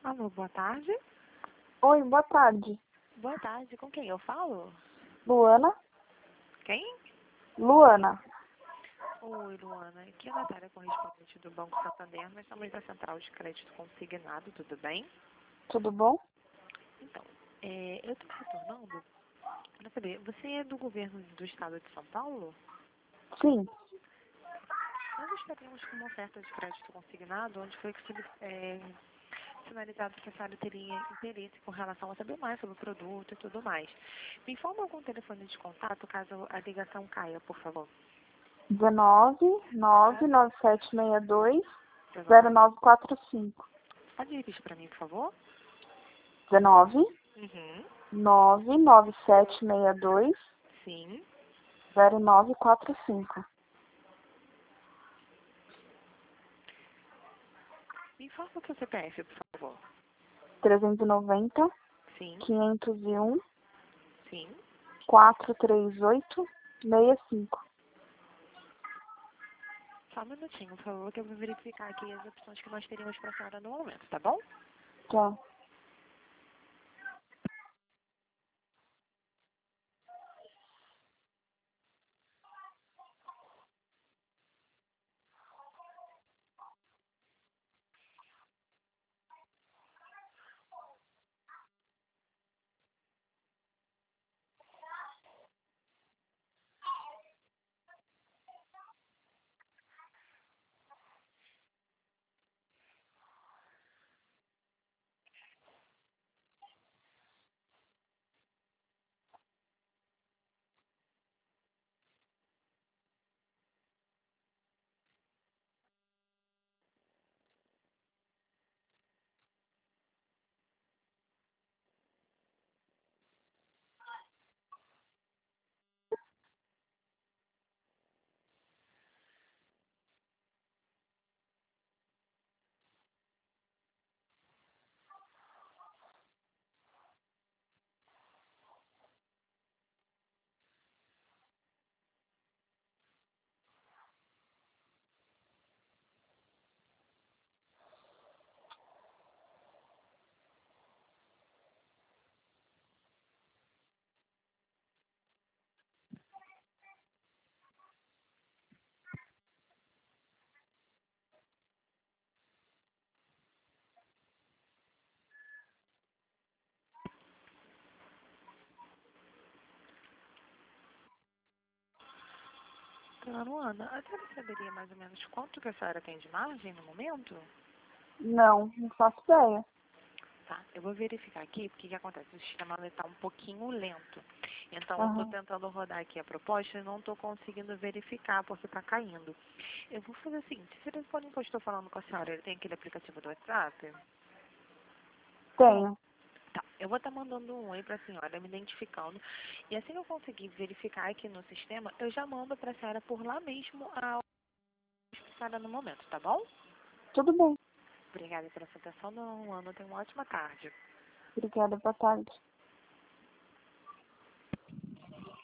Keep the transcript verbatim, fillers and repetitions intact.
Alô, boa tarde. Oi, boa tarde. Boa tarde, com quem eu falo? Luana? Quem? Luana. Oi, Luana. Aqui é a Natália, correspondente do Banco Santander. Nós somos da Central de Crédito Consignado, tudo bem? Tudo bom? Então, é, eu estou retornando para saber, você é do governo do estado de São Paulo? Sim. Nós estaríamos com uma oferta de crédito consignado, onde foi que é, sinalizado que a senhora teria interesse com relação a saber mais sobre o produto e tudo mais. Me informa algum telefone de contato caso a ligação caia, por favor. dezenove, nove, nove sete seis dois, dezenove. zero nove quatro cinco. Pode repetir para mim, por favor? dezenove, Uhum. nove, nove sete seis dois, Sim. zero nove quatro cinco. Me informa o seu C P F, por favor. trezentos e noventa, Sim. quinhentos e um, Sim. quatrocentos e trinta e oito, sessenta e cinco. Só um minutinho, por favor, que eu vou verificar aqui as opções que nós teríamos para a senhora no momento, tá bom? Tá. Dona Luana, a senhora saberia mais ou menos quanto que a senhora tem de margem no momento? Não, não faço ideia. Tá, eu vou verificar aqui, porque o que acontece? O sistema está um pouquinho lento. Então, eu estou Aham. tentando rodar aqui a proposta e não estou conseguindo verificar porque está caindo. Eu vou fazer o seguinte, se o telefone que eu estou falando com a senhora, ele tem aquele aplicativo do WhatsApp? Tenho. Tá, eu vou estar mandando um oi para a senhora, me identificando. E assim que eu conseguir verificar aqui no sistema, eu já mando para a senhora por lá mesmo a senhora no momento, tá bom? Tudo bem. Obrigada pela sua atenção, dona Luana. Tenha uma ótima tarde. Obrigada, boa tarde.